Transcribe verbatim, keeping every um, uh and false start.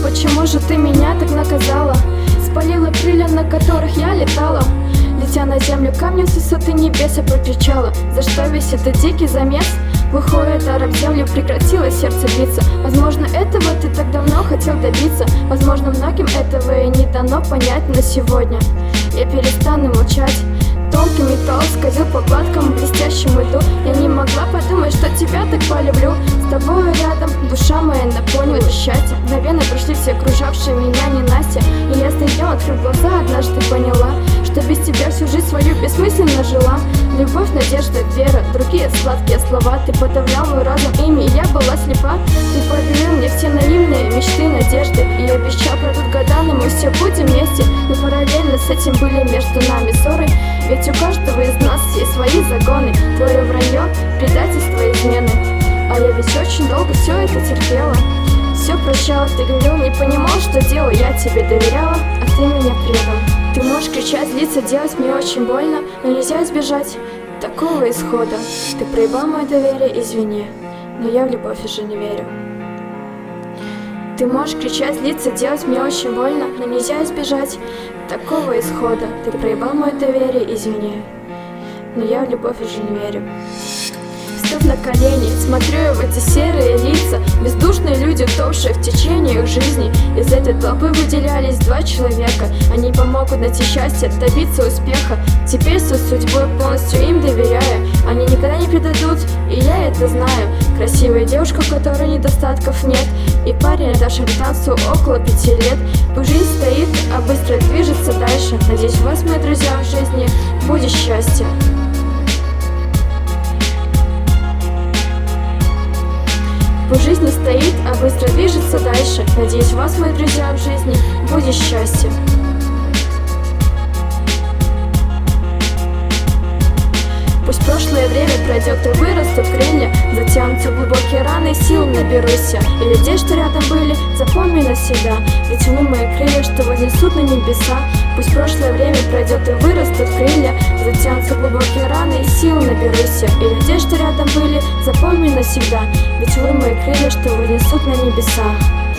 почему же ты меня так наказала? Спалила крылья, на которых я летала. Летя на землю камнем с высоты небес, я прокричала: за что весь этот дикий замес? Глухой удар об землю, прекратило сердце биться. Возможно, этого ты так давно хотел добиться. Возможно, многим этого и не дано понять. Но сегодня я перестану молчать. Тонкий металл скользил по гладкому блестящему льду. Я не могла подумать, что тебя так полюблю. С тобой рядом душа моя наполнила счастье. Мгновенно прошли все окружавшие меня ненастья. И я с днем, открыв глаза, однажды поняла, что без тебя всю жизнь свою бессмысленно жила. Любовь, надежда, вера, другие сладкие слова. Ты подавлял мой разум ими, и я была слепа. Ты подарил мне все наивные мечты, надежды. И обещал, пройдут года, но мы все будем вместе. Но параллельно с этим были между нами ссоры. Ведь у каждого из нас есть свои загоны. Твое вранье, предательство, измены. А я ведь очень долго все это терпела. Все прощала, ты говорил, не понимал, что делаю. Я тебе доверяла, а ты меня предал. Ты можешь кричать, злиться, делать мне очень больно, но нельзя избежать такого исхода. Ты проебал мое доверие, извини, но я в любовь уже не верю. Ты можешь кричать, злиться, делать мне очень больно, но нельзя избежать такого исхода. Ты проебал мое доверие, извини, но я в любовь уже не верю. Встав на колени, смотрю я в эти серые лица. Бездушные люди, утопшие в течение их жизни. Из этой толпы выделялись два человека. Они помогут найти счастье, добиться успеха. Теперь со судьбой полностью им доверяю. Они никогда не предадут, и я это знаю. Красивая девушка, у которой недостатков нет. И парень, отдавший танцу около пяти лет. Пусть жизнь стоит, а быстро движется дальше. Надеюсь, у вас, мои друзья, в жизни будет счастье. Пусть жизнь не стоит, а быстро движется дальше. Надеюсь, у вас, мои друзья, в жизни будет счастье. Пусть прошлое время пройдет и вырастут крылья. Затянутся глубокие раны, сил наберусь я. И людей, что рядом были, запомни навсегда. Ведь вы мои крылья, что вознесут на небеса. Пусть прошлое время пройдет и вырастут крылья. Затянутся глубокие раны, и сил наберусь я. И людей, что рядом были, запомни навсегда. Ведь вы мои крылья, что вознесут на небеса.